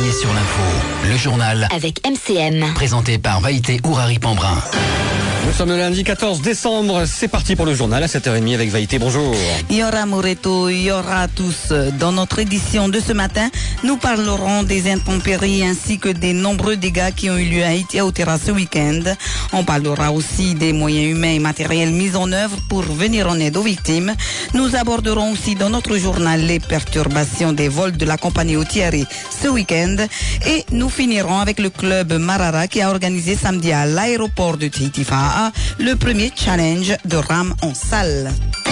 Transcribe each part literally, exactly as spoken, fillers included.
Soyez sur l'info, le journal avec M C M. Présenté par Vaïté Ourari-Pambrin. Nous sommes le lundi quatorze décembre, c'est parti pour le journal à sept heures trente avec Vaïté, bonjour. Yora Moreto, Yora à tous. Dans notre édition de ce matin, nous parlerons des intempéries ainsi que des nombreux dégâts qui ont eu lieu à Haïti Aotera ce week-end. On parlera aussi des moyens humains et matériels mis en œuvre pour venir en aide aux victimes. Nous aborderons aussi dans notre journal les perturbations des vols de la compagnie Otiari ce week-end. Et nous finirons avec le club Marara qui a organisé samedi à l'aéroport de Titifa le premier challenge de rame en salle.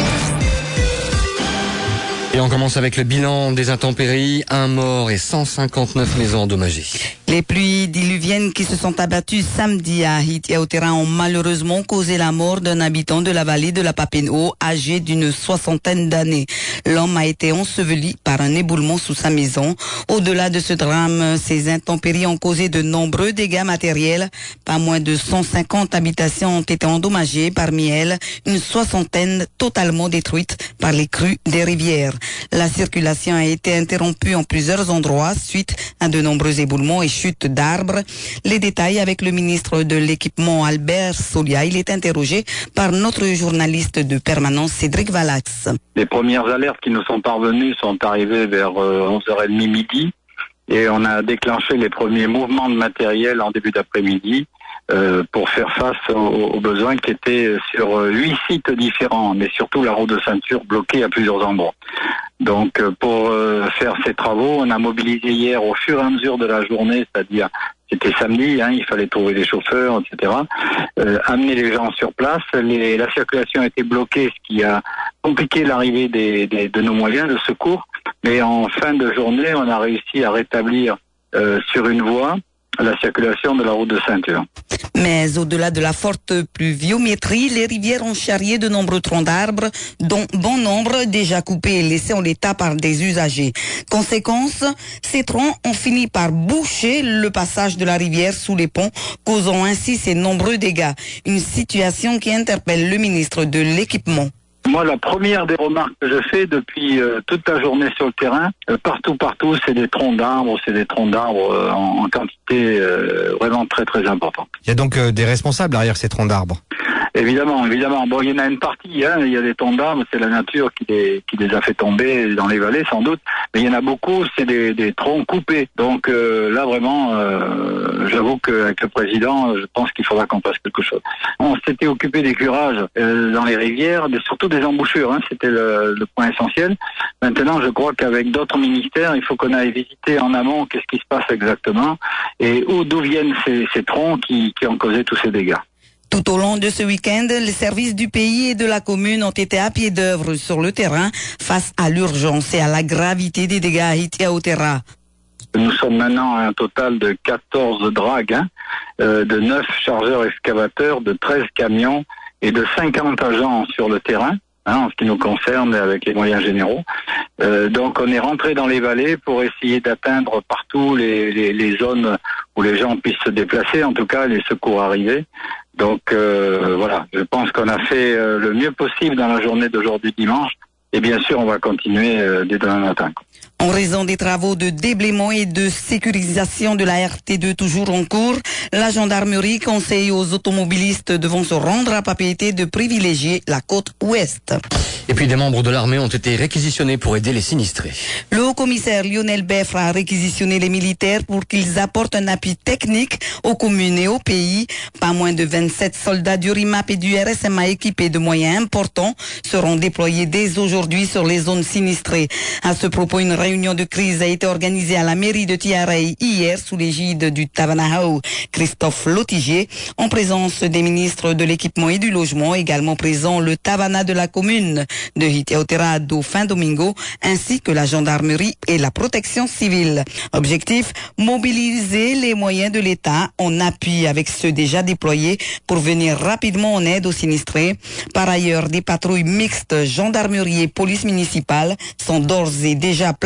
Et on commence avec le bilan des intempéries, un mort et cent cinquante-neuf maisons endommagées. Les pluies diluviennes qui se sont abattues samedi à Haïti Aotera ont malheureusement causé la mort d'un habitant de la vallée de la Papeno, âgé d'une soixantaine d'années. L'homme a été enseveli par un éboulement sous sa maison. Au-delà de ce drame, ces intempéries ont causé de nombreux dégâts matériels. Pas moins de cent cinquante habitations ont été endommagées, parmi elles une soixantaine totalement détruites par les crues des rivières. La circulation a été interrompue en plusieurs endroits suite à de nombreux éboulements et chutes d'arbres. Les détails avec le ministre de l'Équipement Albert Solia. Il est interrogé par notre journaliste de permanence Cédric Valax. Les premières alertes qui nous sont parvenues sont arrivées vers onze heures trente midi et on a déclenché les premiers mouvements de matériel en début d'après-midi euh, pour faire face aux, aux besoins qui étaient sur huit sites différents, mais surtout la route de ceinture bloquée à plusieurs endroits. Donc pour euh, faire ces travaux, on a mobilisé hier au fur et à mesure de la journée, c'est-à-dire c'était samedi, hein, il fallait trouver des chauffeurs, et cetera. Euh, amener les gens sur place. Les, la circulation a été bloquée, ce qui a compliqué l'arrivée des, des, de nos moyens de secours. Mais en fin de journée, on a réussi à rétablir euh, sur une voie la circulation de la route de ceinture. Mais au-delà de la forte pluviométrie, les rivières ont charrié de nombreux troncs d'arbres, dont bon nombre déjà coupés et laissés en l'état par des usagers. Conséquence, ces troncs ont fini par boucher le passage de la rivière sous les ponts, causant ainsi ces nombreux dégâts. Une situation qui interpelle le ministre de l'Équipement. Moi, la première des remarques que je fais depuis euh, toute la journée sur le terrain, euh, partout, partout, c'est des troncs d'arbres, c'est des troncs d'arbres euh, en, en quantité euh, vraiment très, très importante. Il y a donc euh, des responsables derrière ces troncs d'arbres. Évidemment, évidemment. Bon, il y en a une partie, hein. Il y a des troncs d'arbres, c'est la nature qui les, qui les a fait tomber dans les vallées, sans doute. Mais il y en a beaucoup, c'est des, des troncs coupés. Donc euh, là, vraiment, euh, j'avoue qu'avec le président, je pense qu'il faudra qu'on fasse quelque chose. On s'était occupé des curages euh, dans les rivières, mais surtout des embouchures, hein. C'était le, le point essentiel. Maintenant, je crois qu'avec d'autres ministères, il faut qu'on aille visiter en amont qu'est-ce qui se passe exactement et où d'où viennent ces, ces troncs qui, qui ont causé tous ces dégâts. Tout au long de ce week-end, les services du pays et de la commune ont été à pied d'œuvre sur le terrain face à l'urgence et à la gravité des dégâts à Haïti Aotera. Nous sommes maintenant à un total de quatorze dragues, hein, euh, de neuf chargeurs excavateurs, de treize camions et de cinquante agents sur le terrain, hein, en ce qui nous concerne avec les moyens généraux. Euh, donc on est rentré dans les vallées pour essayer d'atteindre partout les, les, les zones où les gens puissent se déplacer, en tout cas les secours arrivés. Donc euh, voilà, je pense qu'on a fait euh, le mieux possible dans la journée d'aujourd'hui dimanche. Et bien sûr, on va continuer euh, dès demain matin. En raison des travaux de déblaiement et de sécurisation de la R T deux toujours en cours, la gendarmerie conseille aux automobilistes devant se rendre à Papeete de privilégier la côte ouest. Et puis des membres de l'armée ont été réquisitionnés pour aider les sinistrés. Le haut-commissaire Lionel Beffre a réquisitionné les militaires pour qu'ils apportent un appui technique aux communes et au pays. Pas moins de vingt-sept soldats du R I M A P et du R S M A équipés de moyens importants seront déployés dès aujourd'hui sur les zones sinistrées. À ce propos, une réunion de crise a été organisée à la mairie de Tiaray hier sous l'égide du Tavanahao Christophe Lotigier, en présence des ministres de l'équipement et du logement, également présent le Tavana de la commune de Haïti Aotera Dauphin Domingo, ainsi que la gendarmerie et la protection civile. Objectif, mobiliser les moyens de l'État en appui avec ceux déjà déployés pour venir rapidement en aide aux sinistrés. Par ailleurs, des patrouilles mixtes gendarmerie et police municipale sont d'ores et déjà planifiées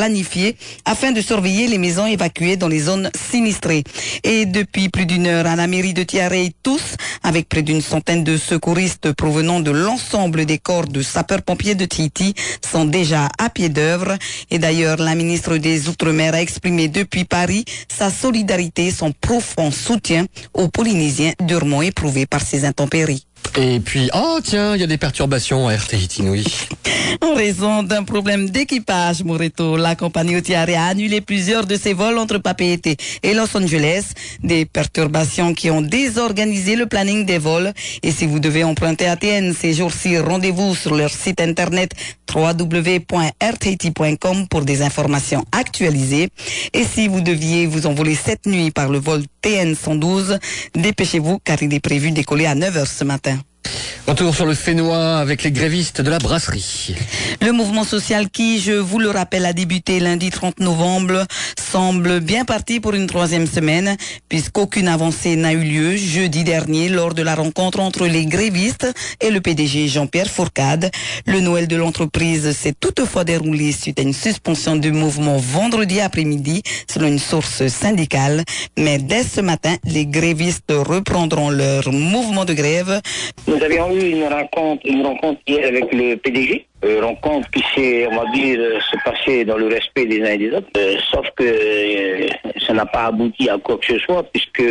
planifiés afin de surveiller les maisons évacuées dans les zones sinistrées. Et depuis plus d'une heure, à la mairie de Tiaret, tous, avec près d'une centaine de secouristes provenant de l'ensemble des corps de sapeurs-pompiers de Tahiti, sont déjà à pied d'œuvre. Et d'ailleurs, la ministre des Outre-mer a exprimé depuis Paris sa solidarité et son profond soutien aux Polynésiens durement éprouvés par ces intempéries. Et puis, oh tiens, il y a des perturbations à Air Tahiti, oui. En raison d'un problème d'équipage, Moreto, la compagnie Otiare a annulé plusieurs de ses vols entre Papeete et Los Angeles. Des perturbations qui ont désorganisé le planning des vols. Et si vous devez emprunter A T N ces jours-ci, rendez-vous sur leur site internet w w w point air tahiti point com pour des informations actualisées. Et si vous deviez vous envoler cette nuit par le vol T N cent douze, dépêchez-vous car il est prévu d'écoller à neuf heures ce matin. Retour sur le Fénois avec les grévistes de la brasserie. Le mouvement social qui, je vous le rappelle, a débuté lundi trente novembre, semble bien parti pour une troisième semaine, puisqu'aucune avancée n'a eu lieu jeudi dernier lors de la rencontre entre les grévistes et le P D G Jean-Pierre Fourcade. Le Noël de l'entreprise s'est toutefois déroulé suite à une suspension du mouvement vendredi après-midi, selon une source syndicale. Mais dès ce matin, les grévistes reprendront leur mouvement de grève. Nous avions eu une rencontre, une rencontre hier avec le P D G. Euh, rencontre qui s'est, on va dire, euh, se passer dans le respect des uns et des autres. Euh, sauf que euh, ça n'a pas abouti à quoi que ce soit, puisque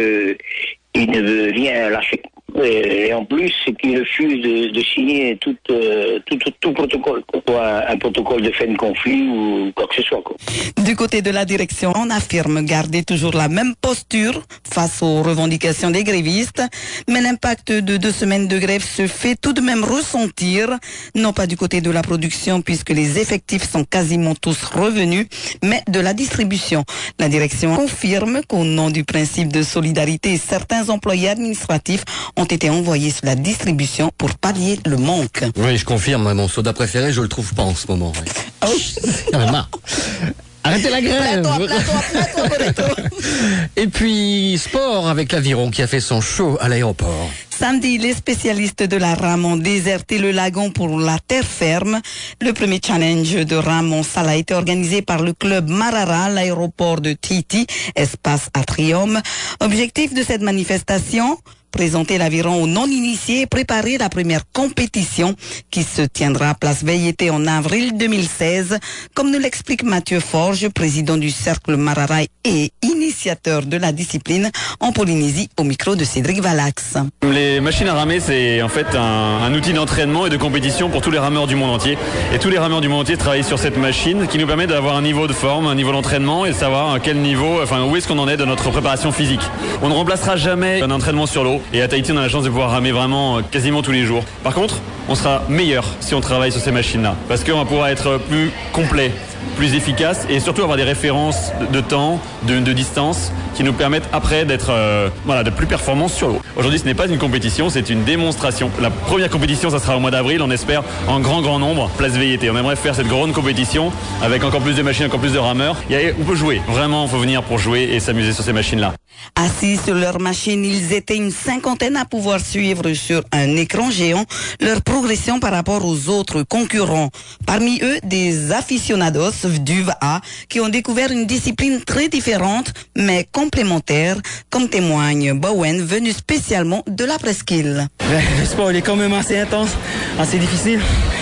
il ne veut rien lâcher. Et en plus, c'est qu'il refuse de, de signer tout, euh, tout, tout, tout protocole, quoi. Un protocole de fin de conflit ou quoi que ce soit, quoi. Du côté de la direction, on affirme garder toujours la même posture face aux revendications des grévistes, mais l'impact de deux semaines de grève se fait tout de même ressentir, non pas du côté de la production puisque les effectifs sont quasiment tous revenus, mais de la distribution. La direction confirme qu'au nom du principe de solidarité, certains employés administratifs ont été envoyés sur la distribution pour pallier le manque. Oui, je confirme, mon soda préféré, je le trouve pas en ce moment. Oui. Oh. J'en ai marre. Arrêtez la grève. Plains-toi, plains-toi, plains-toi, Moreto. Et puis, sport avec l'Aviron qui a fait son show à l'aéroport. Samedi, les spécialistes de la rame ont déserté le lagon pour la terre ferme. Le premier challenge de rame en salle a été organisé par le club Marara, l'aéroport de Tahiti, espace Atrium. Objectif de cette manifestation, présenter l'aviron aux non-initiés et préparer la première compétition qui se tiendra à Place Veilleté en avril deux mille seize, comme nous l'explique Mathieu Forge, président du cercle Marara et initiateur de la discipline en Polynésie, au micro de Cédric Valax. Les machines à ramer, c'est en fait un, un outil d'entraînement et de compétition pour tous les rameurs du monde entier. Et tous les rameurs du monde entier travaillent sur cette machine qui nous permet d'avoir un niveau de forme, un niveau d'entraînement et de savoir à quel niveau, enfin où est-ce qu'on en est dans notre préparation physique. On ne remplacera jamais un entraînement sur l'eau. Et à Tahiti, on a la chance de pouvoir ramer vraiment quasiment tous les jours. Par contre, on sera meilleur si on travaille sur ces machines-là. Parce qu'on va pouvoir être plus complet, plus efficace et surtout avoir des références de, de temps, de, de distance qui nous permettent après d'être euh, voilà, de plus performants sur l'eau. Aujourd'hui, ce n'est pas une compétition, c'est une démonstration. La première compétition, ça sera au mois d'avril, on espère en grand grand nombre, Place Veilleté. On aimerait faire cette grande compétition avec encore plus de machines, encore plus de rameurs. Et on peut jouer, vraiment, il faut venir pour jouer et s'amuser sur ces machines-là. Assis sur leur machine, ils étaient une cinquantaine à pouvoir suivre sur un écran géant leur progression par rapport aux autres concurrents. Parmi eux, des aficionados du V A qui ont découvert une discipline très différente mais complémentaire, comme témoigne Bowen, venu spécialement de la presqu'île. Le sport il est quand même assez intense, assez difficile.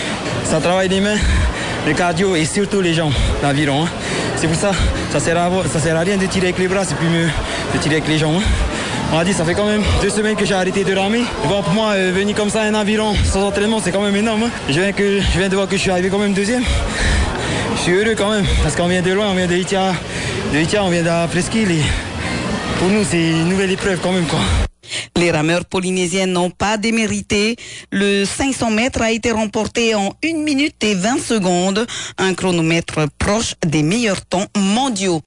Ça travaille les mains, le cardio et surtout les jambes, l'aviron. Hein. C'est pour ça, ça sert à, ça sert à rien de tirer avec les bras, c'est plus mieux de tirer avec les jambes. Hein. On a dit, ça fait quand même deux semaines que j'ai arrêté de ramer. Bon, pour moi, euh, venir comme ça un aviron sans entraînement, c'est quand même énorme. Hein. Je, viens que, je viens de voir que je suis arrivé quand même deuxième. Je suis heureux quand même, parce qu'on vient de loin, on vient de Itia, de Itia, on vient de la presqu'île. Et pour nous, c'est une nouvelle épreuve quand même, quoi. Les rameurs polynésiens n'ont pas démérité. Le cinq cents mètres a été remporté en une minute et vingt secondes, un chronomètre proche des meilleurs temps mondiaux.